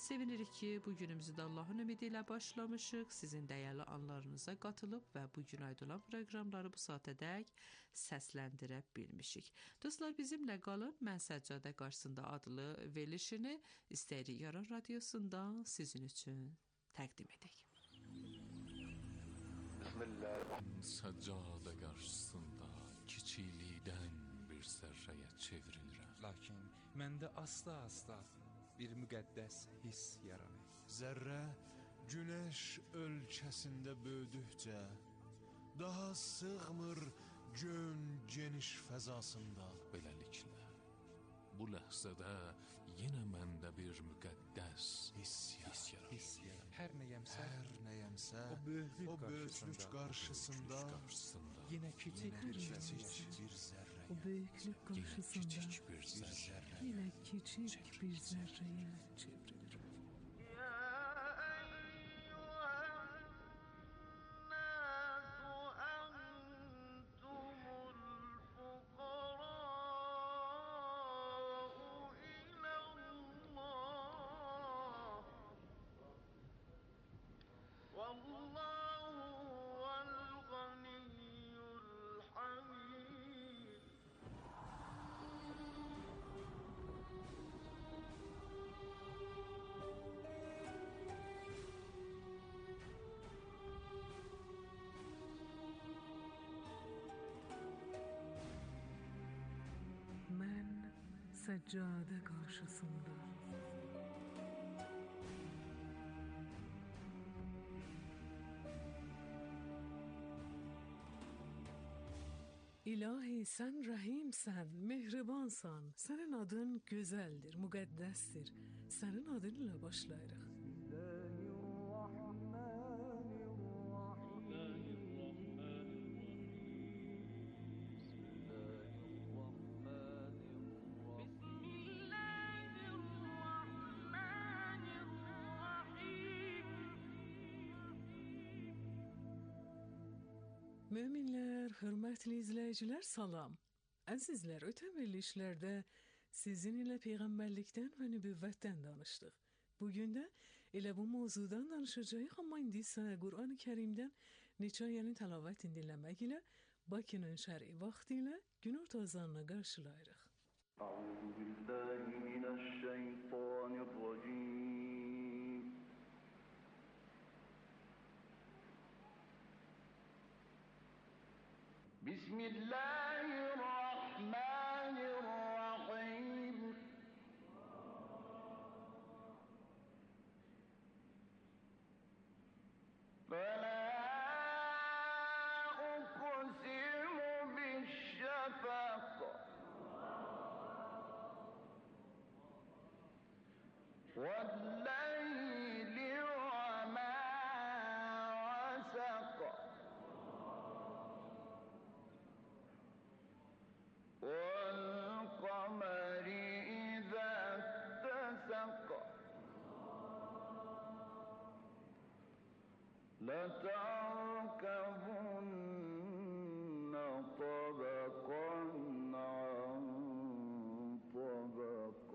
Sevinirik ki, bu günümüzü də Allahın ümidi ilə başlamışıq. Sizin dəyərli anlarınıza qatılıb və bu gün aid olan proqramları bu saatədək səsləndirə bilmişik. Dostlar, bizimlə qalın. Mən Səccadə qarşısında adlı verilişini İstəyirik Yaran Radiosundan sizin üçün təqdim edək. Səccadə qarşısında kiçiklikdən bir zərrəyə çevrilirəm. Lakin məndə asta-asta bir müqəddəs hiss yaranır. Zərrə günəş ölkəsində böyüdükcə daha sığmır gön geniş fəzasında. Beləliklə, bu ləhzədə yenə məndə bir müqəddəs hiss yaranır. Hər nəyəmsə, o böyüklük qarşısında yenə kiçik bir zərrə. O böyüklük qarşısında yenə kiçik bir zərrəyə çevrilir. Mən Səccadə qarşısında İlahi, sən rəhimsən, mehribansan. Sənin adın gözəldir, müqəddəsdir. Sənin adın ilə başlayırıq. Möminlər, hörmətli izləyicilər, salam. Əzizlər, ötən verilişlərdə sizin ilə peyğəmbərlikdən və nübüvvətdən danışdıq. Bugün də elə bu mövzudan danışacağıq, amma indi isə Qur'an-ı Kərimdən neçə ayəni təlavət dinləmək ilə Bakının şəri vaxtı ilə gün ortazanına qarşılayırıq. Euzubillahimineşşeytanirracim. Bismillahirrahmanirrahim. فَلَا أُقْسِمُ بِالشَّفَقِ وَاللَّيْلِ وَمَا وَسَقَ وَالْقَمَرِ إِذَا اتَّسَقَ لَتَرْكَبُنَّ طَبَقًا عَنْ طَبَقٍ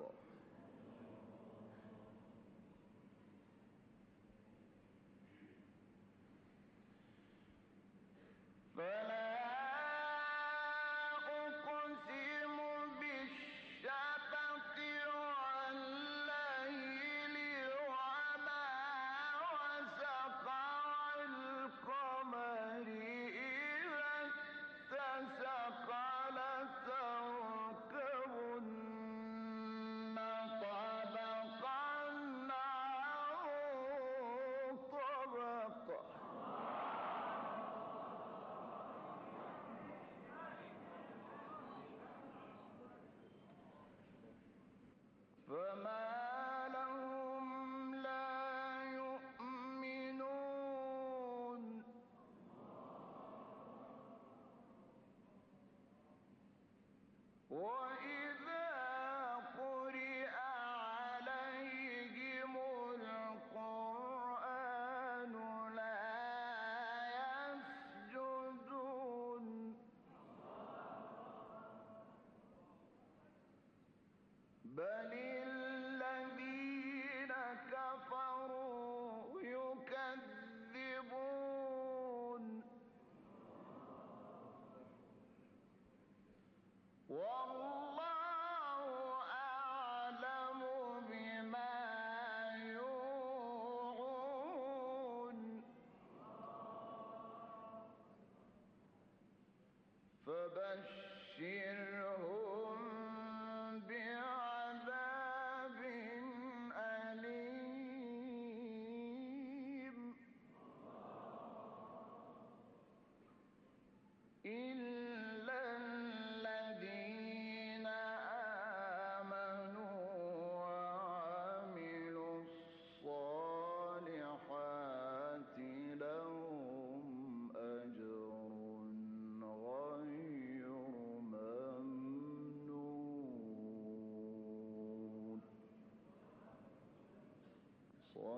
فَلَا أُقْسِمُ بِالشَّفَقِ وَاللَّيْلِ وَمَا وَسَقَ وَالْقَمَرِ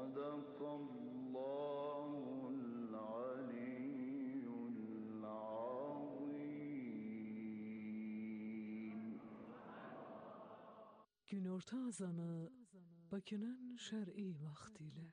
صدق الله العلي العظيم. Günorta azanı Bakı'nın şer'i vaktiyle.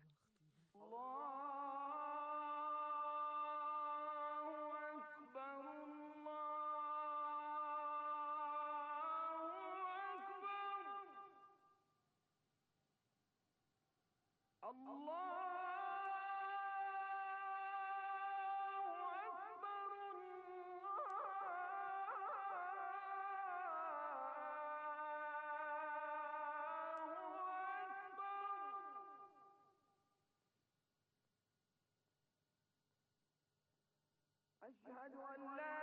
أشهد أن لا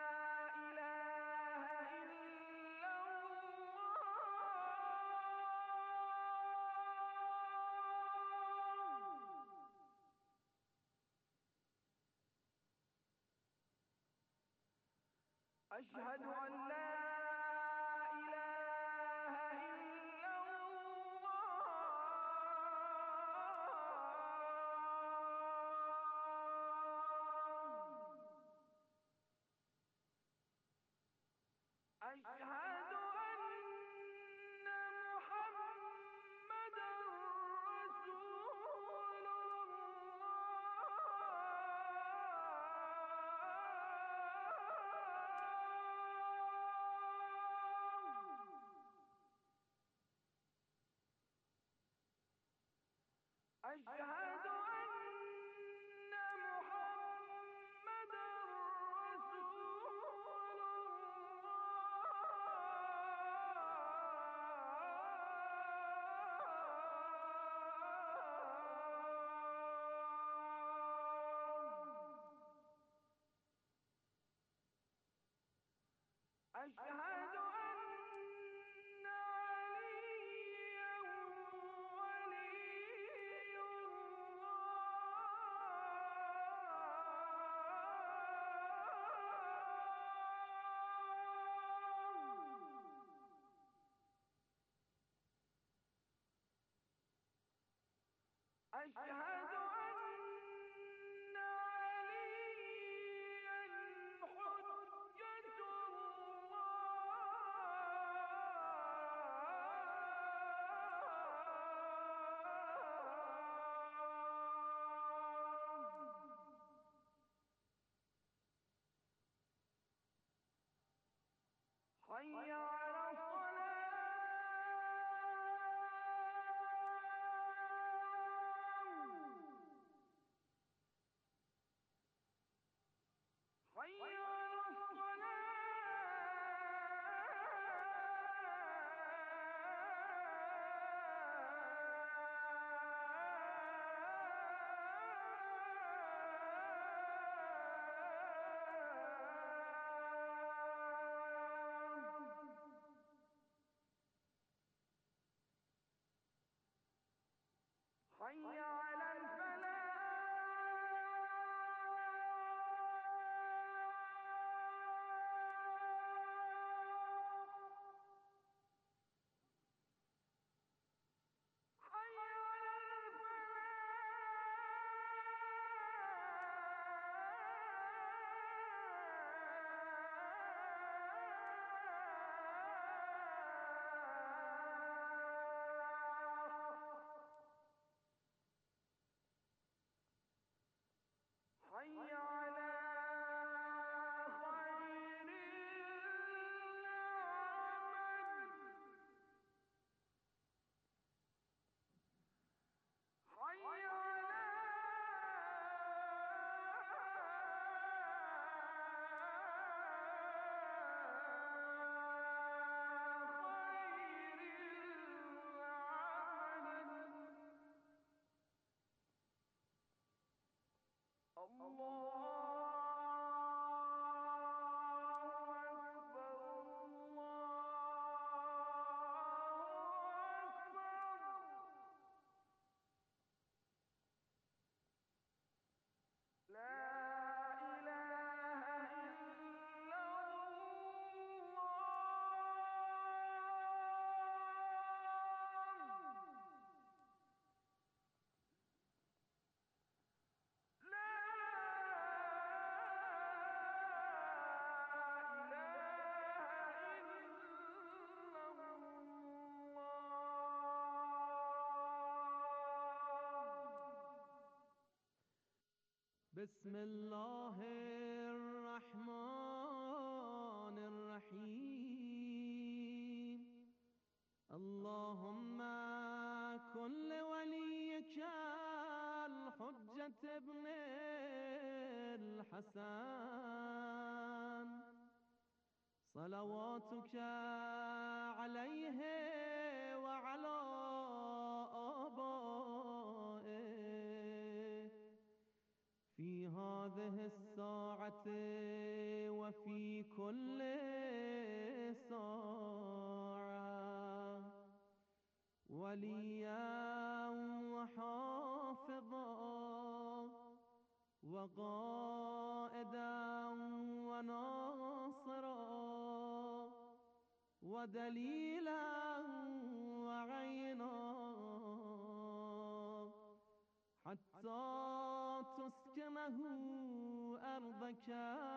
إله إلا الله. أشهد أن لا إله إلا الله. أشهد أن محمدا رسول الله. أشهد أن محمدا رسول الله. أشهد أن عليا ولي الله. أشهد أن عليا حجة الله. حي على الصلاة. حي على الصلاة. حي على الفلاح. حي على الفلاح. حي على خير العمل. حي على خير العمل. الله أكبر الله أكبر. لا إله إلا الله. بسم الله الرحمن الرحيم اللهم كن لوليك الحجة ابن الحسن صلواتك عليه وعلى آبائه في هذه الساعة وفي كل ساعة وليا وحافظا وقائدا وناصرا ودليلا وعينا حتى تسكنه أرضك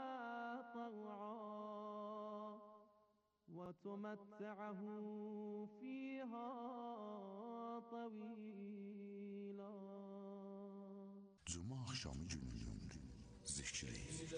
طوعا وتمتعه فيها طويلا. Cuma akşamı gününün zikri.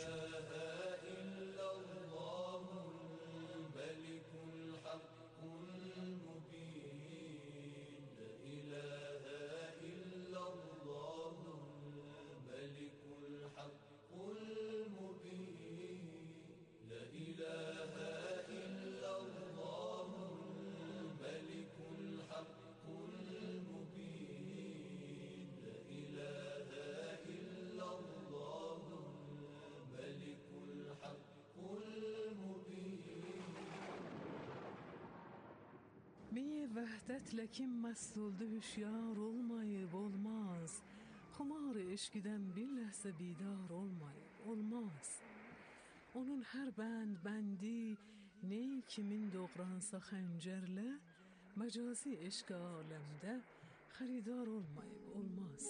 می vahdetle kim mest oldu hüşyar olmayıp olmaz. Xumar eşkiden bir ləhzə bidar olmayıp olmaz. Onun her bendi ney kimin doğransa xəncərlə məcazi eşq aləmdə xəridar olmayıp olmaz.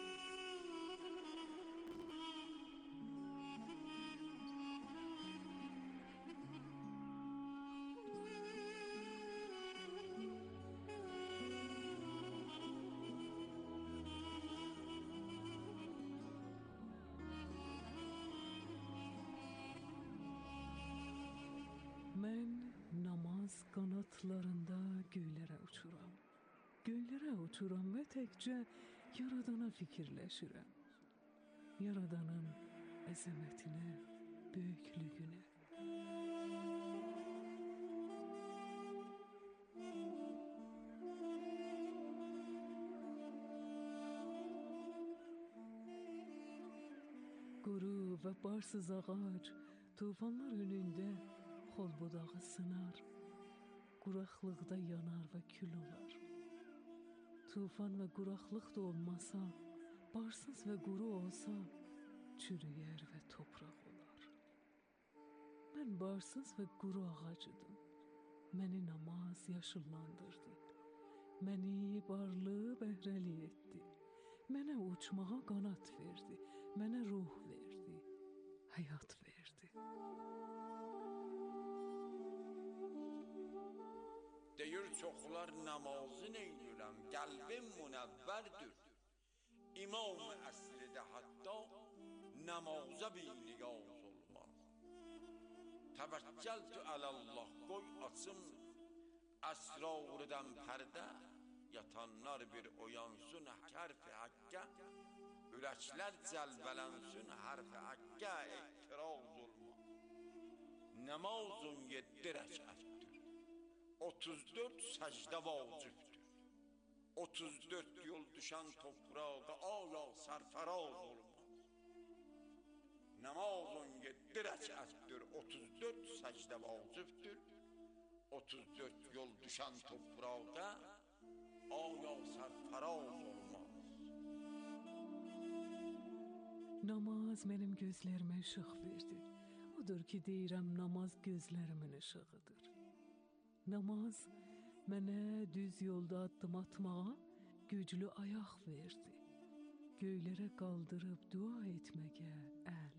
Mən namaz qanatlarında göylərə uçuram. Göylərə uçuram və təkcə Yaradana fikirləşirəm. Yaradanın əzəmətinə, böyüklüyünə. Quru və barsız ağac tufanlar önündə xol budağı sınar, quraqlıqda yanar və kül olar. Tufan və quraqlıq da olmasa, barsız və quru olsa, çürüyər və topraq olar. Mən barsız və quru ağacıdım. Məni namaz yaşıllandırdı. Məni barlı bəhrəli etdi. Mənə uçmağa qanat verdi. Mənə ruh verdi. Həyat verdi. Deyir çoxlar namazı neynirəm, qəlbim münəvvərdir. İmam əslidə hatta namaza biniyaz olmaz. Təvəkkəltü alallah, qoy açım əsrarıdan pərdə. Yatanlar bir oyansın hərf-i haqqə, ürəklər cəlbələnsün hərf-i haqqə, etiraz olmaz. Namazın 7 rəkətdir, 34 səcdə vacibdir. 34 yol düşən toprağa aya sərfəraz olmaz. Namazın 7 rəkətdir, 34 səcdə vacibdir. 34 yol düşən toprağa aya sərfəraz olmaz. Namaz mənim gözlərimə işıq verdi. Odur ki, deyirəm, namaz gözlərimin işığıdır. Namaz mənə düz yolda addım atmağa güclü ayaq verdi. Göylərə qaldırıb dua etməyə əl.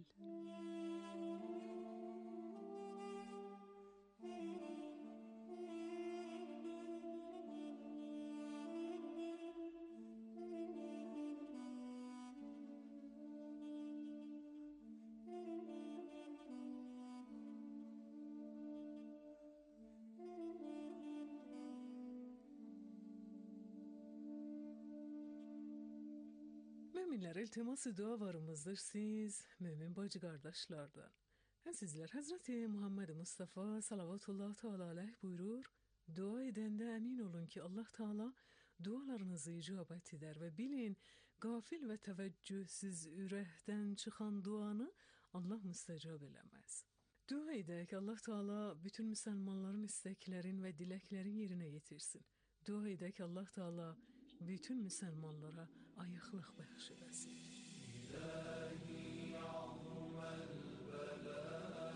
Müminler iltiması dualarımızdır siz mümin bacı kardeşlerden. Sizler Hazreti Muhammed Mustafa salavatullah teala aleyh buyurur, dua edende emin olun ki Allah Teala dualarınızı icabet eder ve bilin gafil ve teveccühsüz ürəkdən çıkan duanı Allah müstecab eləməz. Dua edək Allah Teala bütün Müslümanların isteklerin ve dileklerin yerine getirsin. Dua edək Allah Teala bütün Müslümanlara ayıqlıq bəxş eləsin. İlahi azmel bela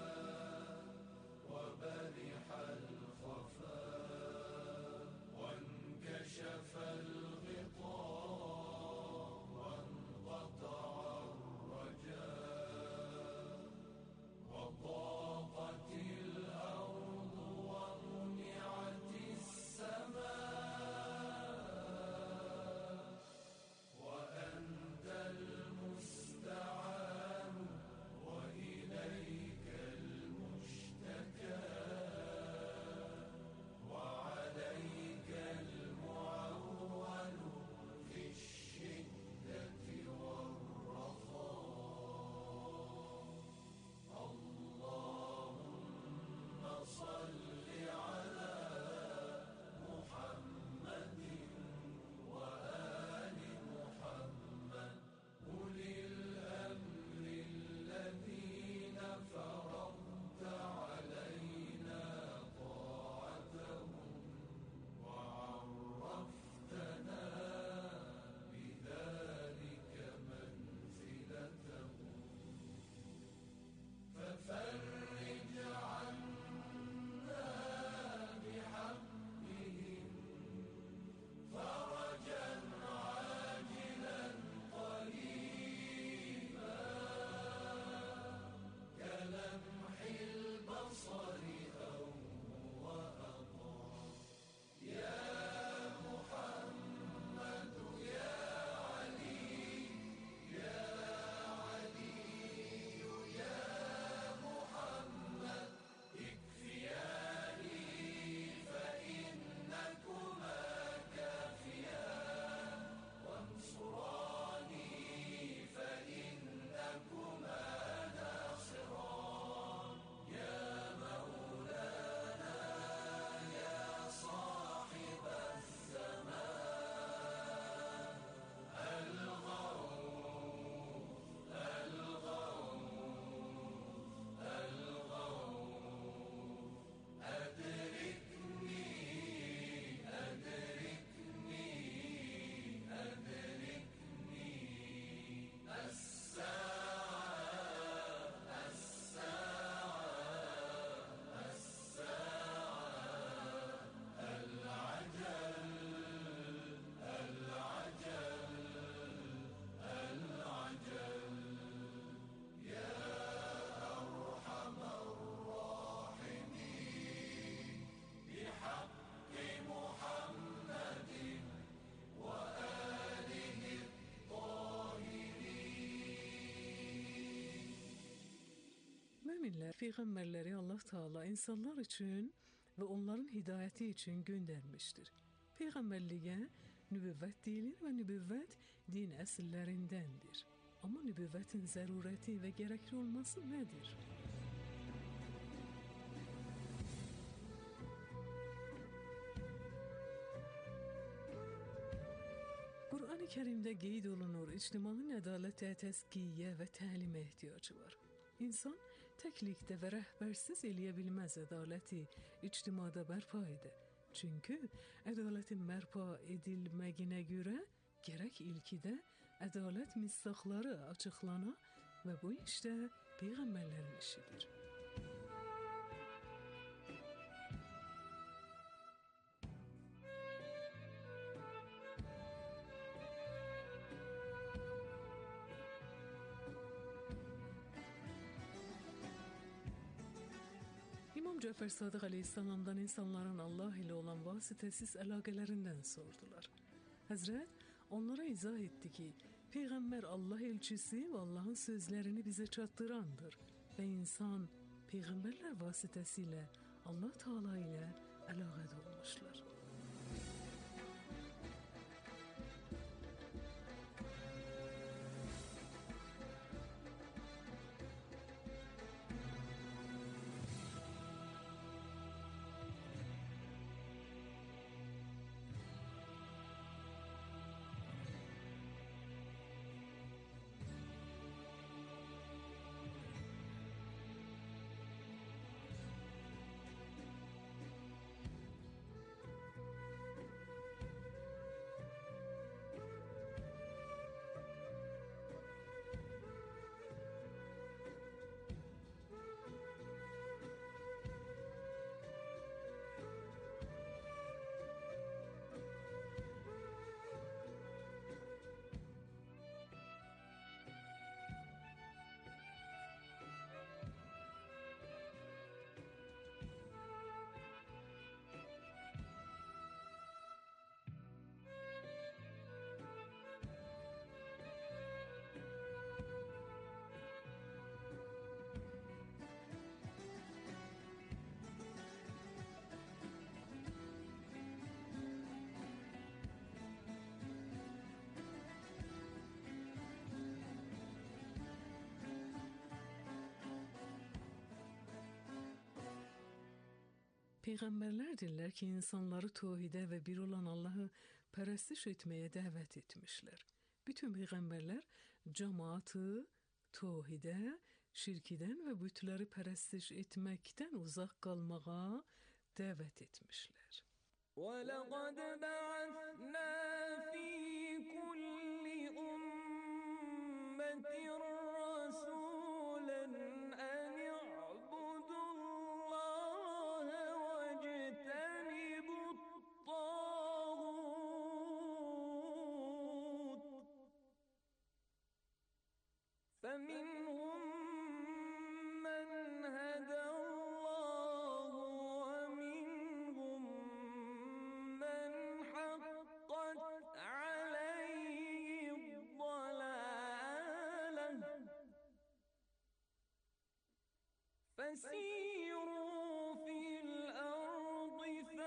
ve berihal khafa ve enkəşəfəl ğita ve enqata'ar raca ve ضاقtil ardu ve muni'atis sema Müminler, peygamberleri Allah Teala insanlar için ve onların hidayeti için göndermiştir. Peygamberliğe nübüvvet deyilir ve nübüvvet din əsillerindendir. Ama nübüvvetin zərurəti ve gerekli olması nedir? Kur'an-ı Kerim'de qeyd olunur, ictimanın ədalətə, təzkiyə və təlimə ehtiyacı var. İnsan təklikdə və rəhbərsiz eləyə bilməz ədaləti ictimada bərpa edə. Çünki ədalətin bərpa edilməyinə görə gərək ilkidə ədalət misdaqları açıqlana və bu işdə peyğəmbərlərin işidir. İmam Cəfər Sadıq Aleyhisselam'dan insanların Allah ile olan vasitəsiz əlaqələrindən sordular. Həzrət onlara izah etdi ki, Peyğəmbər Allah elçisi və Allahın sözlərini bizə çatdırandır və insan Peyğəmbərlər vasitəsilə Allah Teala ilə əlaqədə olmuşlar. Peyğəmbərlər deyirlər ki, insanları tövhidə və bir olan Allahı pərəstiş etməyə dəvət etmişlər. Bütün peyğəmbərlər cəmaatı tövhidə, şirkdən və bütləri pərəstiş etməkdən uzaq qalmağa dəvət etmişlər. وَلَقَدْ بَعَثْنَا فِي كُلِّ أُمَّةٍ رَّسُولًا أَنِ اعْبُدُوا اللَّهَ وَاجْتَنِبُوا الطَّاغُوتَ فَمِنْهُم مَّنْ هَدَى اللَّهُ وَمِنْهُم مَّنْ حَقَّتْ عَلَيْهِ الضَّلَالَةُ فَسِيرُوا فِي الْأَرْضِ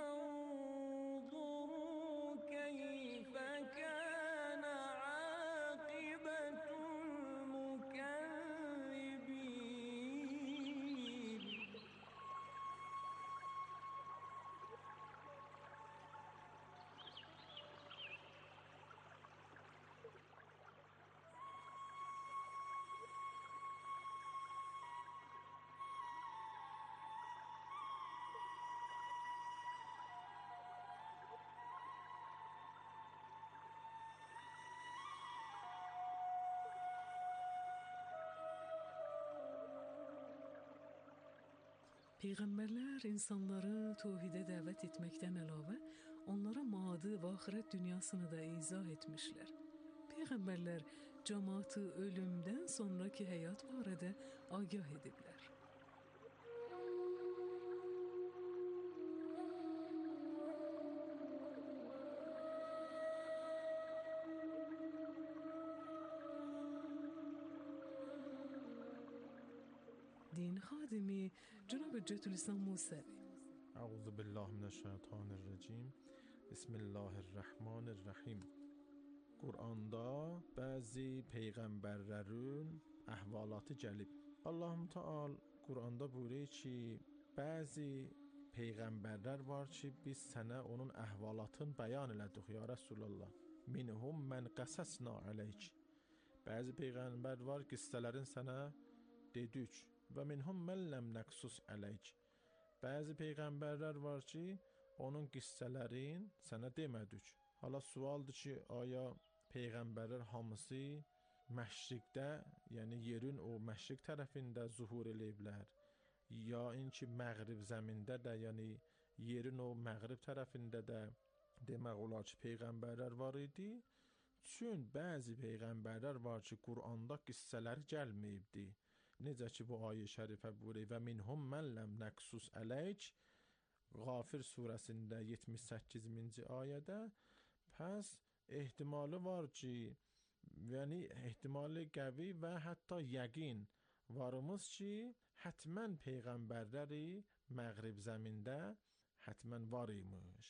فَانظُرُوا كَيْفَ كَانَ عَاقِبَةُ الْمُكَذِّبِينَ. Peyğəmbərlər insanları tövhidə dəvət etməkdən əlavə onlara maddi və axirət dünyasını da izah etmişlər. Peyğəmbərlər cəmaatı ölümdən sonraki həyat barədə agah ediblər. Din xadimi Cənab Hüccətülislam Musəvi. اعوذ بالله من الشیطان الرجیم بسم الله الرحمن الرحیم. Quranda bəzi peyğəmbərlərin əhvalatı gəlib. Allah Teala Quranda buyurur ki, bəzi peyğəmbərlər var ki, biz sənə onun əhvalatını bəyan elədik ya Rasulullah. Minhum mən qasasna aleyk. Bəzi peyğəmbər var qissələrin sənə dedik. Və minhum mən ləm nəqsus aleyk. Bəzi peyğəmbərlər var ki, onun qissələrin sənə demədik. Hala sualdır ki, aya peyğəmbərlər hamısı məşriqdə, yəni yerin o məşriq tərəfində zuhur eləyiblər, ya inki məğrib zəmində də, yəni yerin o məğrib tərəfində də demək olar ki, peyğəmbərlər var idi. Çün bəzi peyğəmbərlər var ki, Quranda qissələri gəlməyibdi. Necə ki bu ayə şərifə buyurur və minhum mən ləm nəqsus əleyk Qafir surəsində 78-ci ayədə. Pəs ehtimalı var ki, yəni ehtimali qəvi və hətta yəqin varımız ki, hətmən peyğəmbərləri məğrib zəmində hətmən var imiş.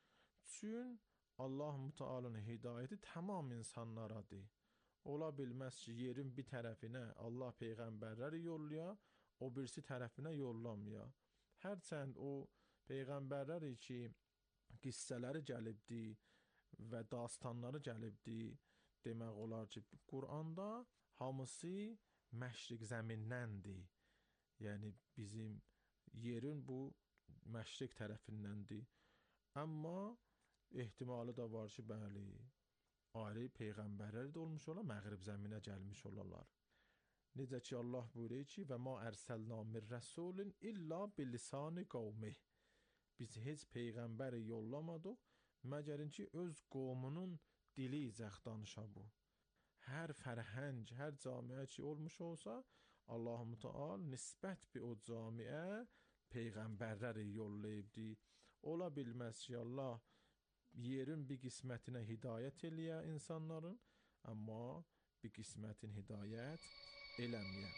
Çün Allah Müteala'nın hidayəti tamam insanlaradır. Ola bilməz ki, yerin bir tərəfinə Allah peyğəmbərləri yollaya, o birisi tərəfinə yollamaya. Hərçənd o peyğəmbərləri ki, qissələri gəlibdi və dastanları gəlibdi, demək olar ki, Quranda hamısı məşriq zəmindəndir. Yəni bizim yerin bu məşriq tərəfindəndir. Amma ehtimalı da var ki, bəli, ayrı peyğəmbərlər də olmuş olar, məğrib zəminə gəlmiş olarlar. Necə ki Allah buyurur ki, və ma ərsəlna min rəsulin illa bilisani qavmi. Biz heç peyğəmbəri yollamadıq, məgərin ki öz qovmunun dili izah danışa bu. Hər fərhəng, hər camiə ki olmuş olsa, Allah Müteal nisbət bir o camiə peyğəmbərləri yollayıbdi. Ola bilməz ki Allah yerin bir qismətinə hidayət eləyə insanların, amma bir qismətin hidayət eləməyə.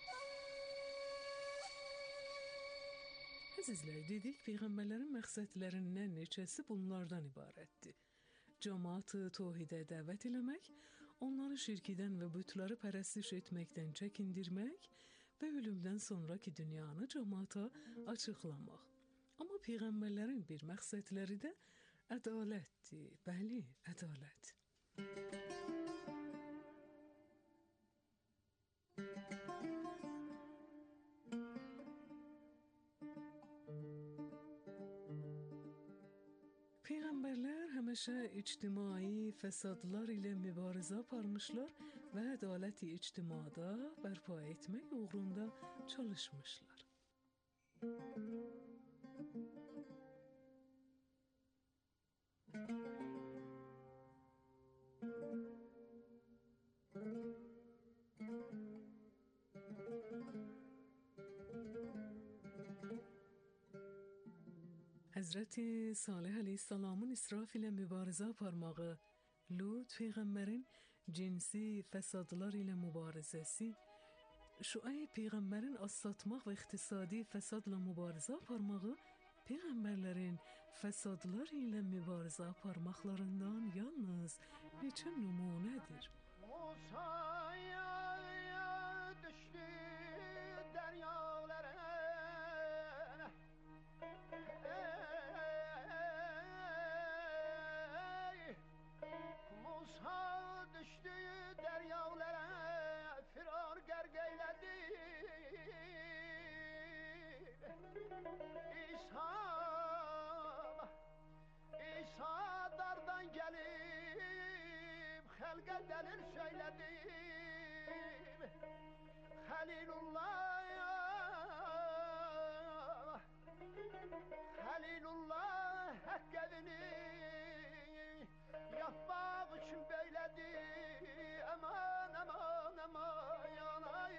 Əzizlər, dedik, peyğəmbərlərin məqsədlərindən neçəsi bunlardan ibarətdir. Cəmaatı tövhidə dəvət eləmək, onları şirkidən və bütləri pərəstiş etməkdən çəkindirmək və ölümdən sonraki dünyanı cəmaata açıqlamaq. Amma Amma peyğəmbərlərin bir məqsədləri də ədalətdir. Bəli, ədalət. Peyğəmbərlər həmişə ictimai fəsadlar ilə mübarizə aparmışlar və ədaləti ictimada bərpa etmək uğrunda çalışmışlar. Həzrəti Salih əleyhissalamın israf ilə mübarizə aparmağı, Lut peyğəmbərin cinsi fəsadlar ilə mübarizəsi, Şuayb peyğəmbərin az satmaq və iqtisadi fəsadla mübarizə aparmağı peyğəmbərlərin fəsadlar ilə mübarizə aparmaqlarından yalnız neçə nümunədir. İsa dardan gelip xəlqə dəlil söylədim. Xəlilullah haqq evini yapmaq üçün beylədi. Aman aman aman yanay.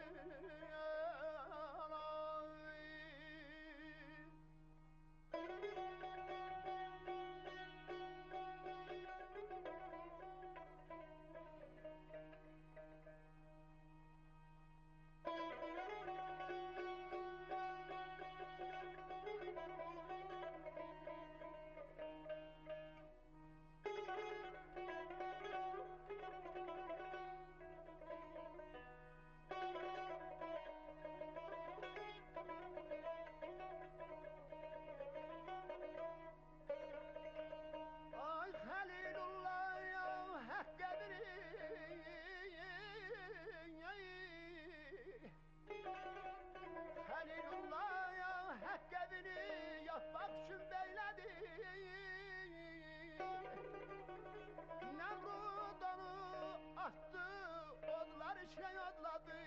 Nemrut onu attı, odlar içine yodladı.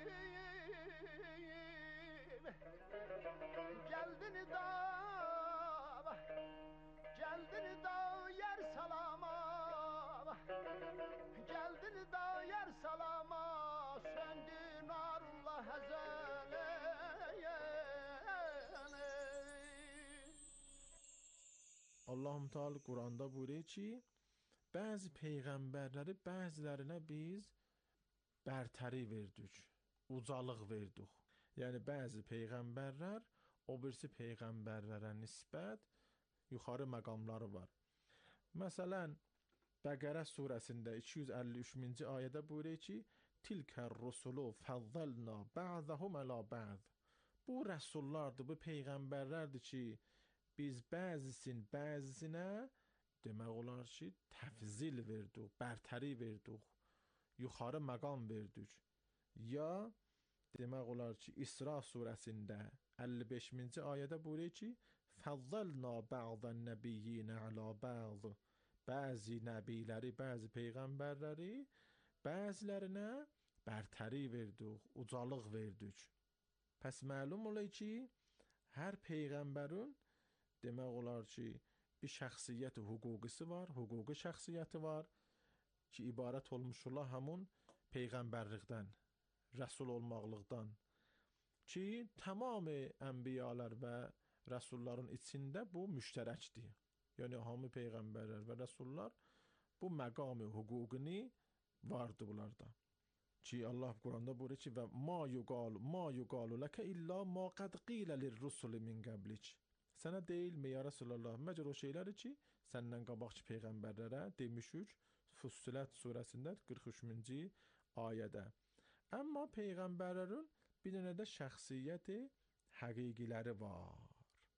Geldin da yer salama, geldin da yer salama, söndü narullah hazale. Allahum Teala Quranda buyuruyor ki, bəzi peyğəmbərləri bəzilərinə biz bərtəri verdik, ucalıq verdik. Yəni bəzi peyğəmbərlər o birisi peyğəmbərlərə nisbət yuxarı məqamları var. Məsələn, Bəqərə surəsində 253-cü ayədə buyuruyor ki, Tilkər rusulu fəzzəlna bə'zəhum ələ bə'z. Bu rəsullardır, bu peyğəmbərlərdir ki, biz bəzisinə demək olar ki, təfzil verdik, bərtəri verdik, yuxarı məqam verdik. Ya demək olar ki, İsra surəsində 55-ci ayədə buyuruyor ki, fəzzəlna bə'zən nəbiyyinə ələ bə'z. Bəzi nəbiləri, bəzi peyğəmbərləri bəzilərinə bərtəri verdik, ucalıq verdik. Pəs məlum olur ki, hər peyğəmbərin demək olar ki, bir şəxsiyyət hüquqisi var, hüquqi şəxsiyyəti var ki, ibarət olmuşlar həmin peyğəmbərlikdən, rəsul olmaqlıqdan ki, tamamı ənbiyalar və rəsulların içində bu müştərəkdir. Yəni, hamı peyğəmbərlər və rəsullar bu məqam-ı hüquqini vardır bunlarda. Ki, Allah Quranda buyurur ki, və ma yuqalu ləkə illə ma qad qilə lirrusul min qəblik. Sənə deyilmi, ya Rasulallah, məcər o şeyləri ki, səndən qabaqçı peyğəmbərlərə demişük, Fussilat surəsində 43-cü ayədə. Amma peyğəmbərlərin bir dənə də şəxsiyyəti həqiqiləri var.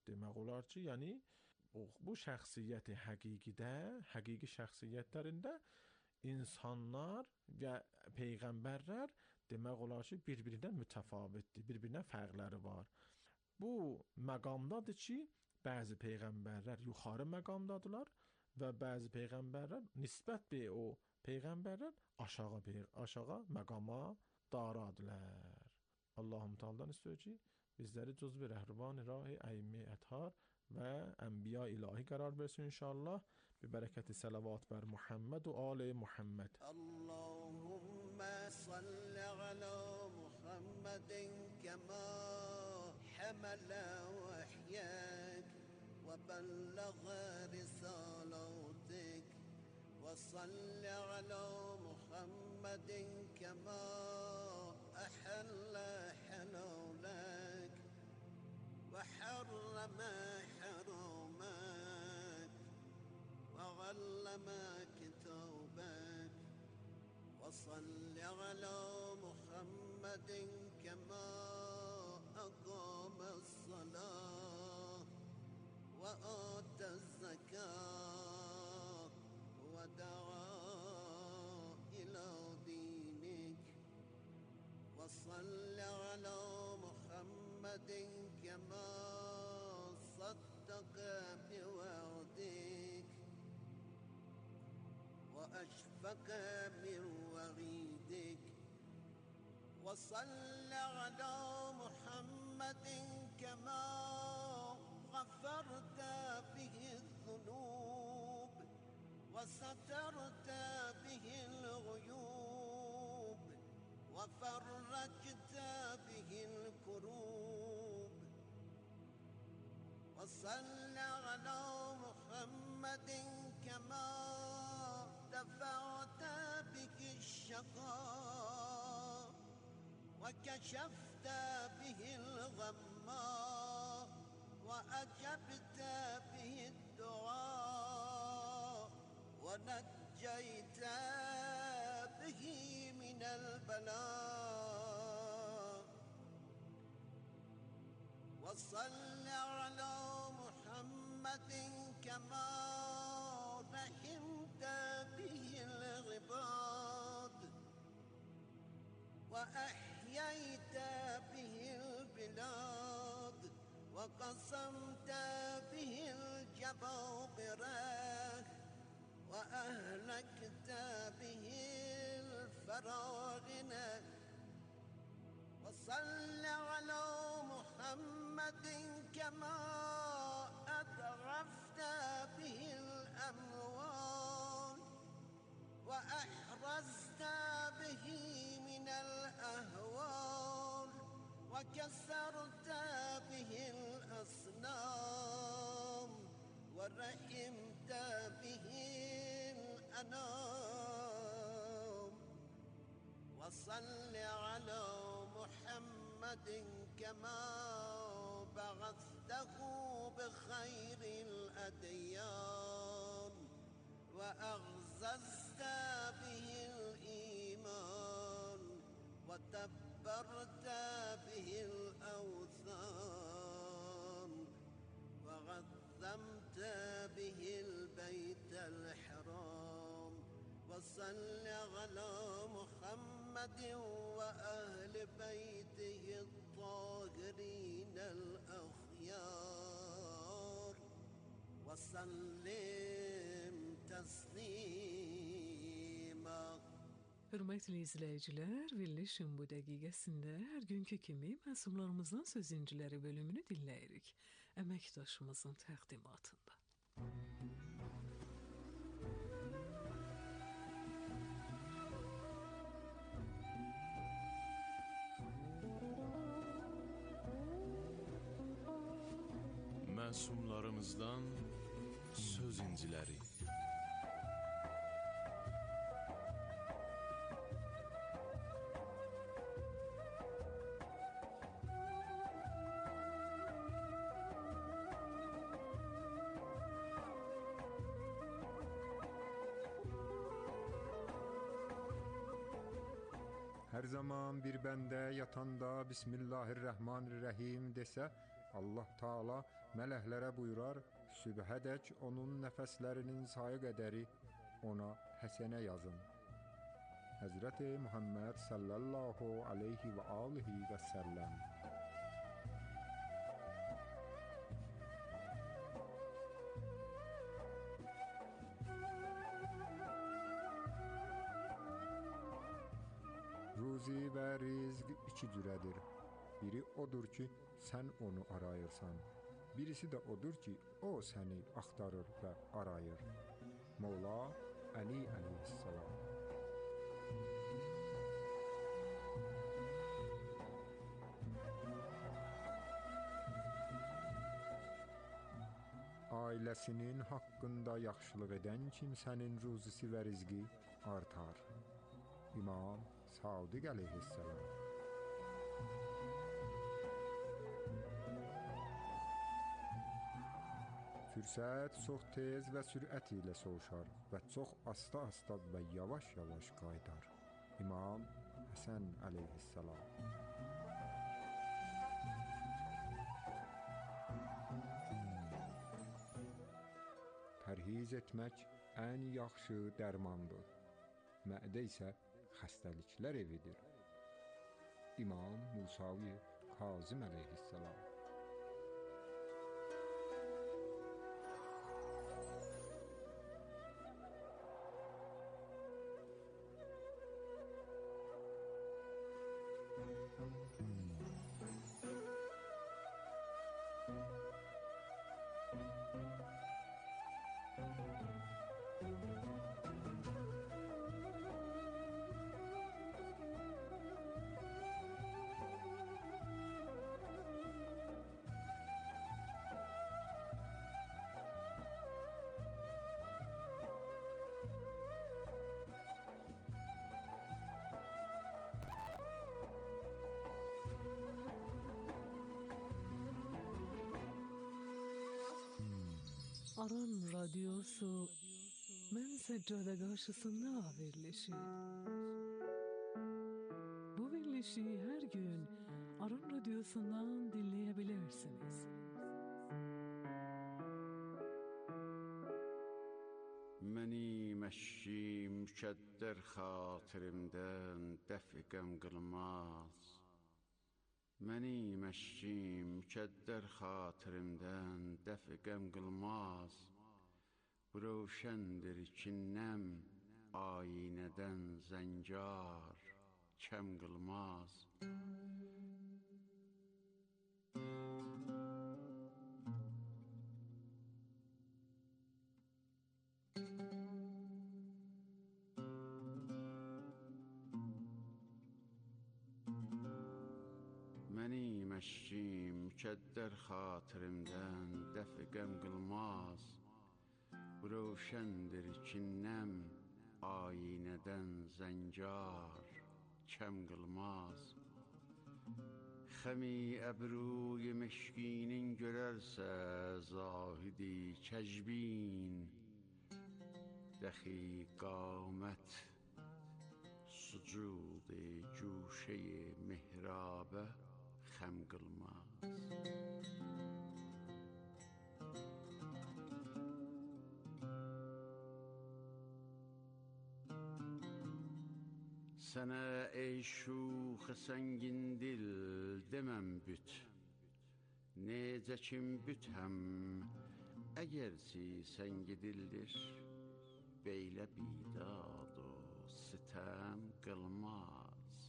demək olar ki, yəni bu şəxsiyyəti həqiqi şəxsiyyətlərində insanlar və peyğəmbərlər demək olar ki, bir-birindən mütəfavitdir, bir-birinə fərqləri var. Bu məqamdadır ki, bəzi peyğəmbərlər yuxarı məqamdadırlar və bəzi peyğəmbərlər nisbət be o peyğəmbərlər aşağı məqama daradırlar. Allahum Teala'dan istiyor ki, bizləri cüz-i rəhriban rah-i əimə əthar və ənbiya ilahi qərar versin inşallah. ببركة صلوات بر محمد وآل محمد. اللهم صل على محمد كما حمل وحيك وبلغ رسالاتك وصل على محمد كما أحل حلالك وحرم حرامك وعلم كتابك وصل على محمد كما أقام الصلاة وآتى الزكاة ودعا إلى دينك وصل على محمد كما صدق بوعدك وأشفق من وعيدك وصل على محمد كما غفرت به الذنوب وسترت به الغيوب وفرجت به الكروب وصل على محمد كما دفعت به الشقاء وكشفت به الغمّا وأجبت به الدعاء ونجيت به من البلاء وصل على محمد كما رحمت به العباد وأحييت به البلاد وقسمت به الجبابرة وأهلكت به الفراعنة وصل على محمد كما أترفت به الأموال وأحرزت به من الأهوال وكسرت به الأصنام ورحمت به الأنام وصل على محمد كما بعثته بخير الأديان وأعززت به الإيمان وتبرت به الأوثان وعظمت به البيت الحرام وصل على محمد وأهل بيته الطاهرين الأخيار وسلم تسليما. Hörmətli izləyicilər, verilişin bu dəqiqəsində hər günkü kimi məsumlarımızdan sözüncüləri bölümünü dinləyirik. Əməkdaşımızın təqdimatında. Məsumlarımızdan söz inciləri. Her zaman bir bende yatanda Bismillahirrahmanirrahim dese Allah Teala Mələklərə buyurar, sübhədək onun nəfəslərinin sayı qədəri ona həsənə yazın. Həzrəti Muhammed sallallahu aleyhi və alihi və səlləm. Ruzi və rizq iki cürədir. Biri odur ki, sən onu arayırsan. Birisi də odur ki, o səni axtarır və arayır. Mevla Ali əleyhissalam. Ailəsinin haqqında yaxşılıq edən kimsənin ruzisi və rizqi artar. İmam Sadiq əleyhissalam. Fürsət çox tez və sürət ilə sovuşar və çox asta-asta və yavaş-yavaş qayıdar. İmam Həsən əleyhissalam. Pərhiz etmək ən yaxşı dərmandır. Mədə isə xəstəliklər evidir. İmam Musavi Kazım əleyhissalam. Aran radyosu mən səccada qarşısında verilişi. Bu verilişi hər gün Aran radyosundan dinləyebilirsiniz. Məni məşki mükəddər xatirimdən dəf qəm qılmaz. Məni məşki mükəddər xatirimdən dəf qəm qılmaz. Bu rövşəndir ki, nəm ayinədən zəngar kəm qılmaz. Məni məşki mükəddər xatirimdən dəf qəm qılmaz. Bu rövşəndir ki, nəm ayinədən zəngar kəm qılmaz. Xəmi əbruy meşkinin görərsə zahidi kəcbin. Dəxi qamət sucud güşə mihrabə xəm qılmaz. Sənə ey şux səngin dil deməm büt. Necə kim bütəm əgərçi səngi dildir. Beylə bidad o sitəm qılmaz.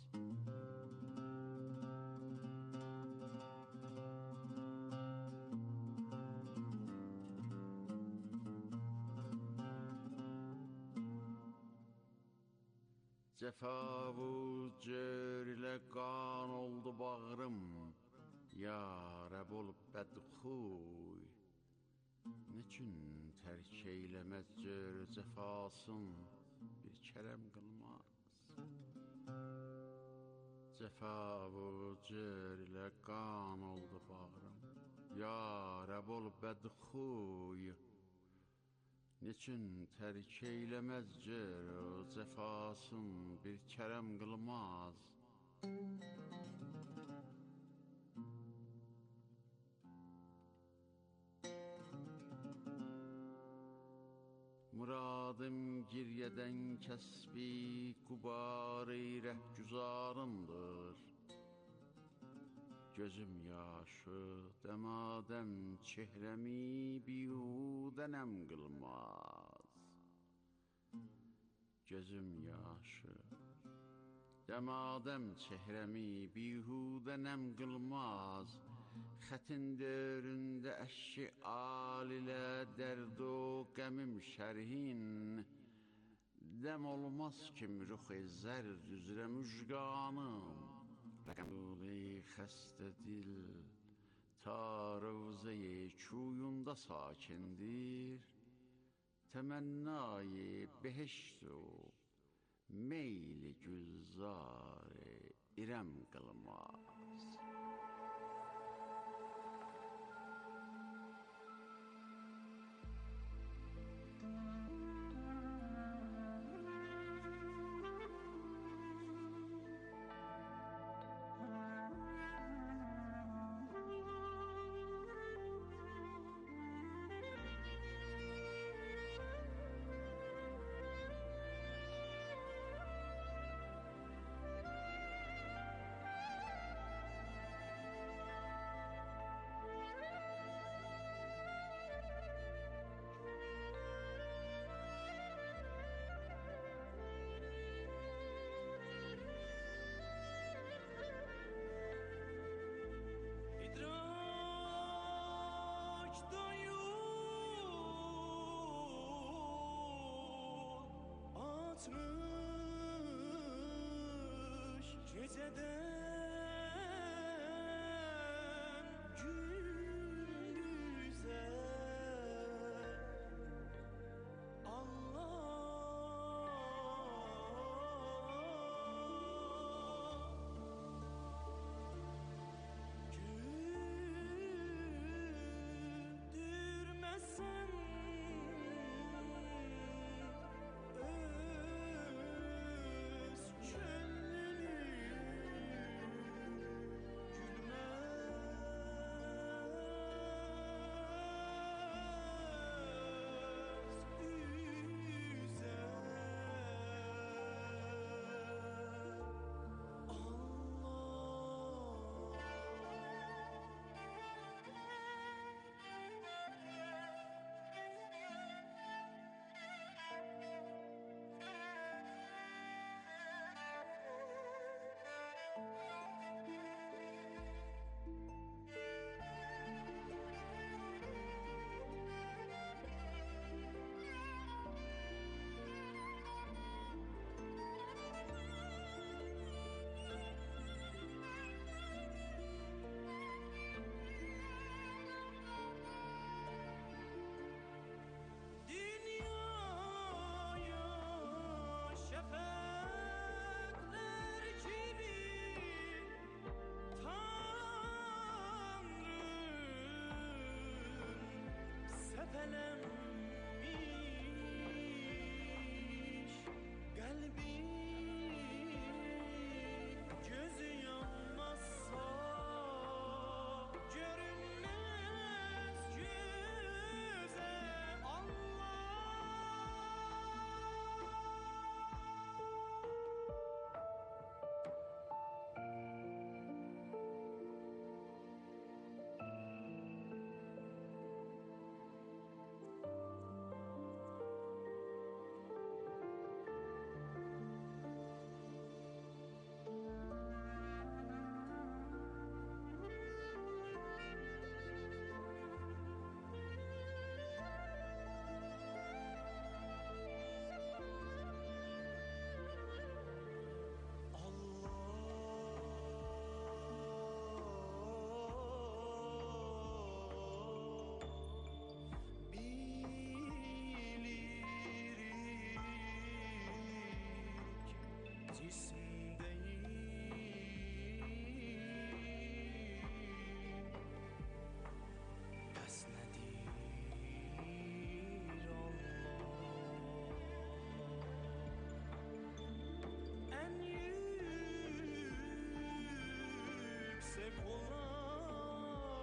Cəfa və cör ilə qan oldu bağrım. Ya Rəb ol bədxuy. Neçün tərk eyləməz cör cəfasın bir kərəm qılmaz. Cəfa və cör ilə qan oldu bağrım. Ya Rəb ol bədxuy. Neçün tərk eyləməz cər cəfasın bir kərəm qılmaz. Muradım giryeden kesbi kubar-ı rehgüzarındır. Gözüm yaşı demadem çehremi bihudenem kılmaz. Gözüm yaşı demadem çehremi bihudenem kılmaz. Xətin döründə əşki al ilə dərd o qəmim şərhin. Dəm olmaz kim ruxi zərd üzrə müjganım. Rəqəmli xəstə dil ta rovzəyi çuyunda sakindir. Təmənnayı behişt o meyli gülzar-ı irəm qılmaz.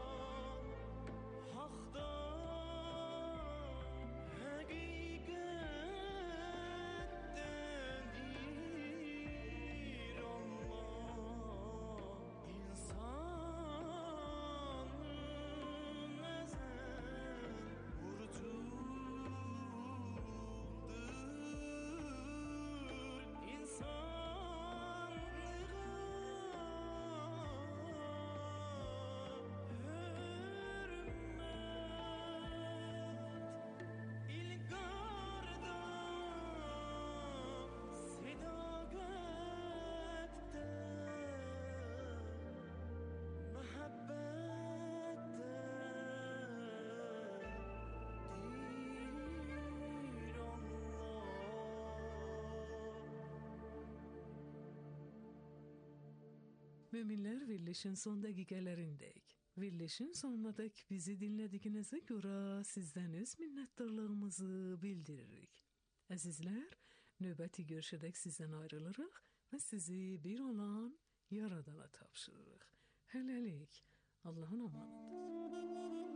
Hak'tan hakikat Müminler verilişin son dəqiqələrindəyik. Verilişin sonuna dək bizi dinlədiyinizə görə sizdən öz minnətdarlığımızı bildiririk. Əzizlər, növbəti görüşədək sizdən ayrılırıq və sizi bir olan Yaradana tapşırırıq. Hələlik, Allahın amanıdır.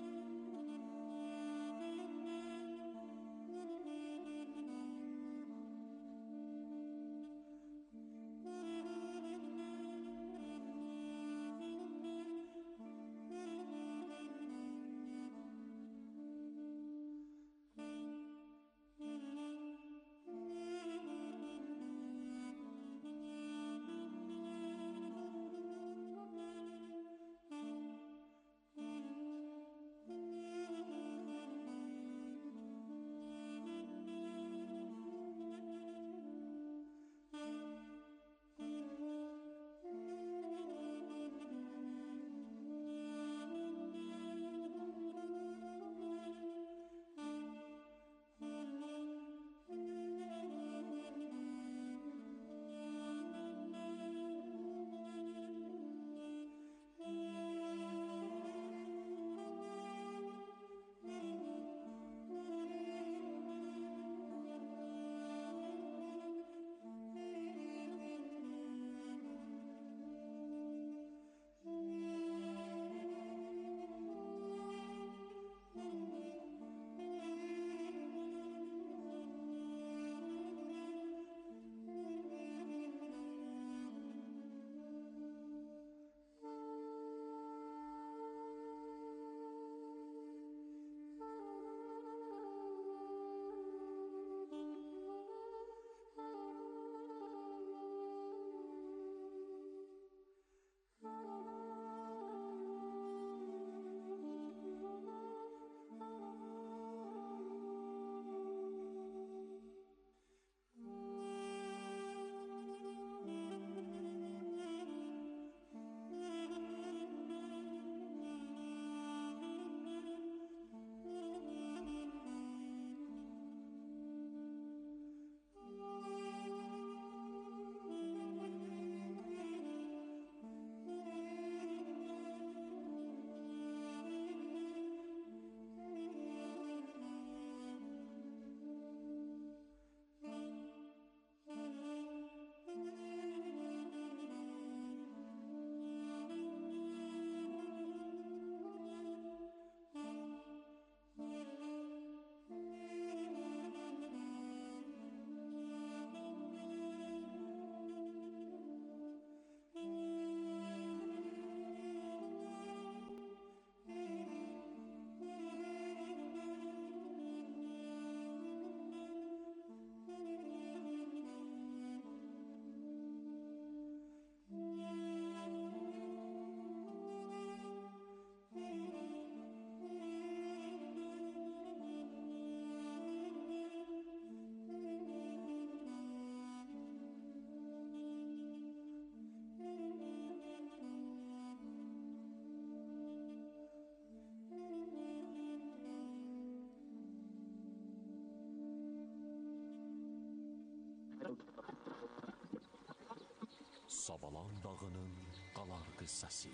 Savalan dağının qalarqı səsi,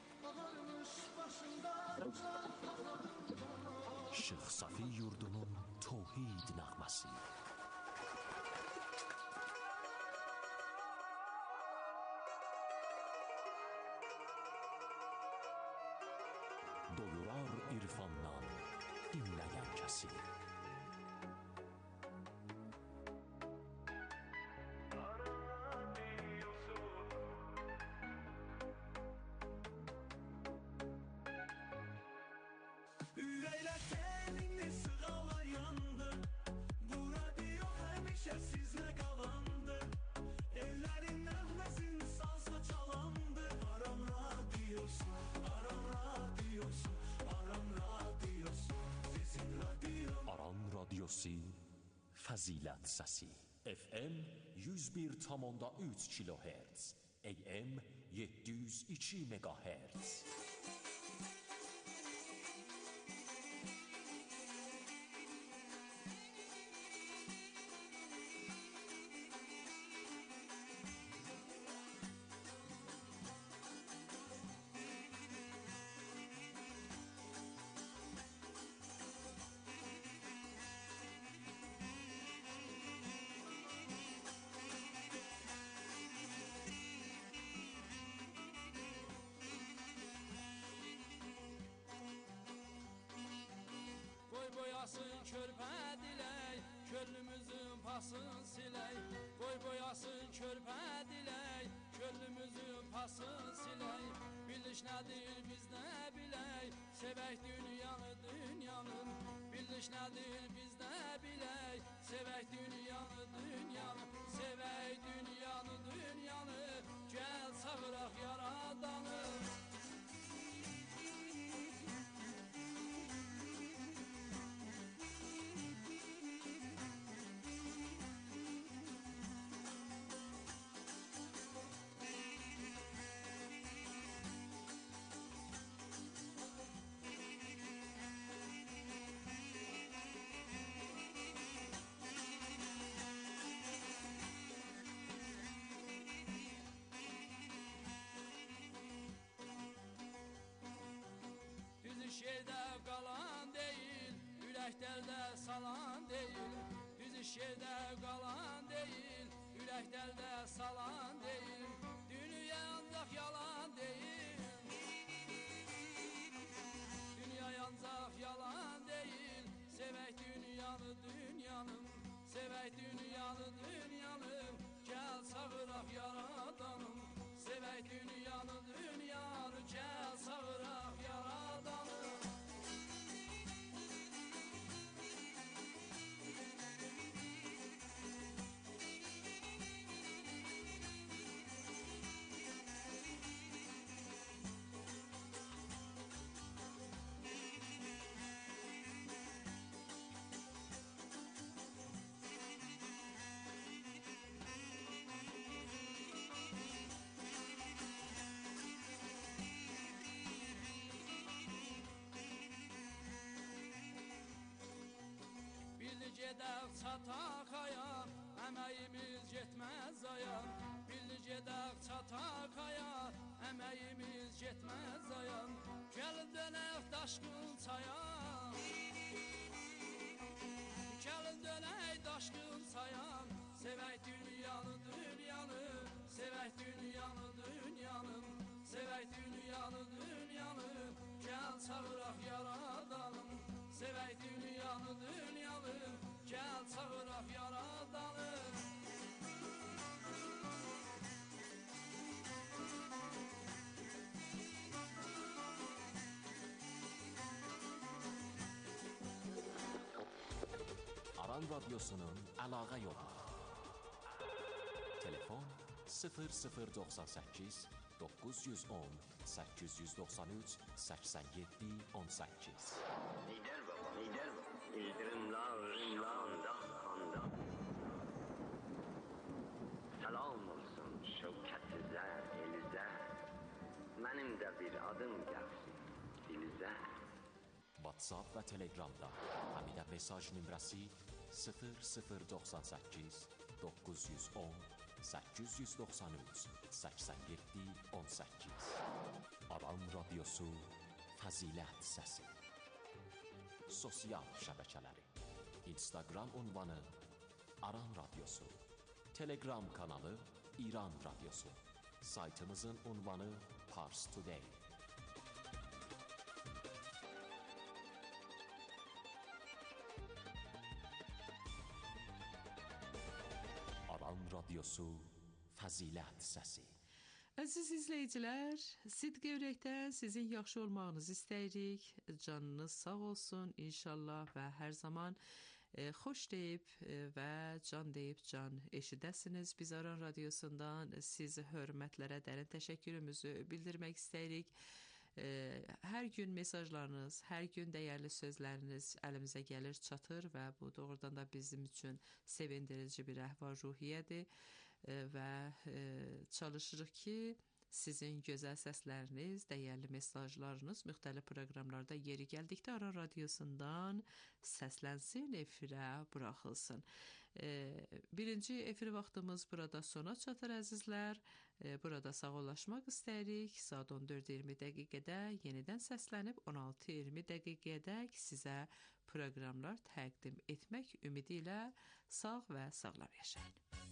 Şeyx Safi yurdunun tövhid nəğməsi, doyurar irfandan dinləyən kəsi. Fəzilət səsi FM 101,3 kHz AM 702 MHz. pasın siley, qoy boyasın körpə diley, könlümüzün pasın siley. Biliş nədir biz nə bilək, sevək dünyanı dünyanın. Biliş nədir biz nə bilək, sevək dünyanı dünyanı. Sevək dünyanı dünyanı, gəl çağıraq yaradanı. Şerdə qalan deyil, ürəklərdə salan deyil. Düz iş yerdə qalan deyil, ürəklərdə salan deyil. Dünya ancaq yalan deyil. Dünya ancaq yalan deyil. Sevək dünyanı dünyanın, sevək dünyanı dünyanın. Gəl çağıraq yaradanım. Sevək dünyanı dünyanı, gəl çağıraq yaradanım. Gedək çataq aya, əməyimiz getməz aya. Billi gedək çataq aya, əməyimiz getməz aya. Gəlin dönək daşqın çaya, gəlin dönək daşqın çaya. Sevək dünyanı dünyanı, sevək dünyanı dünyanı. Sevək dünyanı dünyanı, gəl çağıraq yaradanım. Sevək dünyanı dünyanı, gəl çağıraq yaradanı. Aran Radyosu'nun əlaqə yolu. Telefon 0098 910 893 87 18. Lider baba, lider baba. İldirimler rımlanda kanda. Selam olsun şevketize, elize. Benim de bir adım gelsin dilize. WhatsApp və Telegramda həmidə mesaj nömrəsi 0098 910 893 87 18. Aran Radyosu Fəzilət Səsi. Sosial şəbəkələri: Instagram ünvanı Aran Radyosu, Telegram kanalı İran Radyosu, saytımızın ünvanı Pars Today. Aran Radyosu Fəzilət Səsi. Əziz izləyicilər, sidq ürəkdən sizin yaxşı olmağınızı istəyirik. Canınız sağ olsun inşallah və hər zaman xoş deyib və can deyib can eşidəsiniz. Biz Aran Radyosundan sizi hörmətlərə dərin təşəkkürümüzü bildirmək istəyirik. Hər gün mesajlarınız, hər gün dəyərli sözləriniz əlimizə gəlir, çatır və bu doğrudan da bizim üçün sevindirici bir əhval-ruhiyyədir və çalışırıq ki, sizin gözəl səsləriniz, dəyərli mesajlarınız müxtəlif proqramlarda yeri gəldikdə Aran Radyosundan səslənsin, efirə buraxılsın. Birinci efir vaxtımız burada sona çatır əzizlər. Burada sağollaşmaq istəyirik. Saat 14:20 dəqiqədə yenidən səslənib 16:20 dəqiqədək sizə proqramlar təqdim etmək ümidi ilə sağ və sağlam yaşayın.